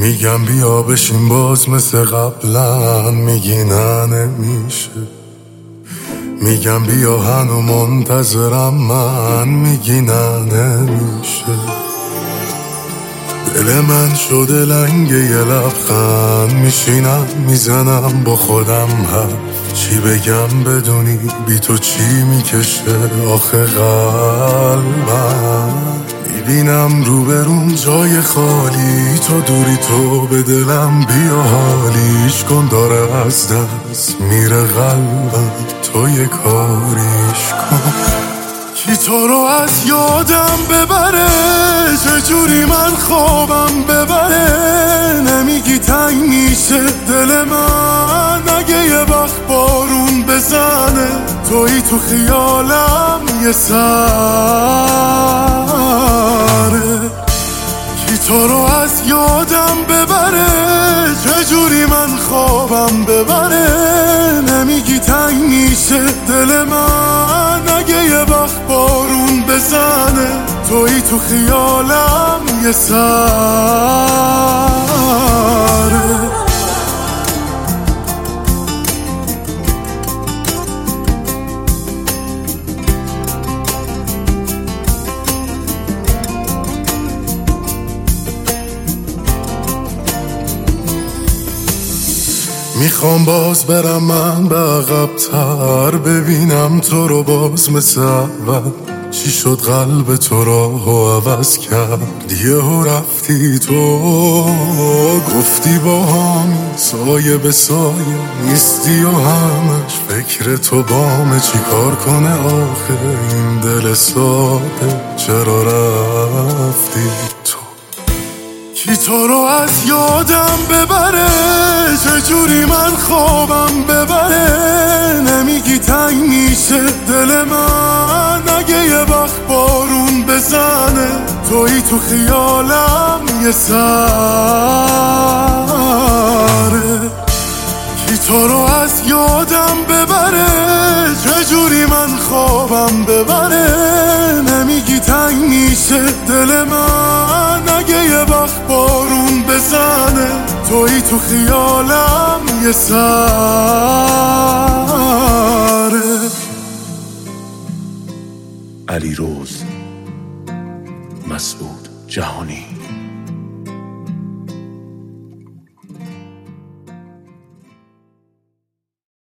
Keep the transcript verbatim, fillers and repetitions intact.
میگم بیا بشین باز مثل قبلا، میگی نه نمیشه. میگم بیا هنو منتظرم من، میگی نه نمیشه. دل من شده لنگه یه لبخند، میشینم میزنم با خودم حرف. چی بگم بدونی بی تو چی میکشه آخه قلبم. میبینم روبرون جای خالی، تو دوری تو به دلم بیا حالیش کن، داره از دست میره قلبم، تو یه کاریش کن. کی تو رو از یادم ببره، چجوری من خوابم ببره. نمیگی تنگ میشه دل من، اگه یه وقت بارون بزنه توی تو خیالم یه سره. کی تو رو از یادم ببره، چجوری من خوابم ببره. نمیگی تنگ میشه دل من، اگه یه وقت بارون بزنه توی تو خیالم یه سره. میخوام باز برم من به عقب‌تر، ببینم تو رو باز مثل اول. چی شد قلب تو راهو عوض کرد، یهو رفتی تو گفتی با هم سایه به سایه نیستی و همش فکر تو بامه. چی کار کنه آخه این دل ساده، چرا رفتی تو؟ کی تو رو از یادم ببره، چجوری من خوابم ببره. نمیگی تنگ میشه دل من، اگه یه وقت بارون بزنه توی تو خیالم یه سره. کی تو رو از یادم ببره، چجوری من خوابم ببره. نمیگی تنگ میشه دل من، اگه یه وقت بارون بزنه توی تو خیالم یه سره. علیروز مسعود جهانی.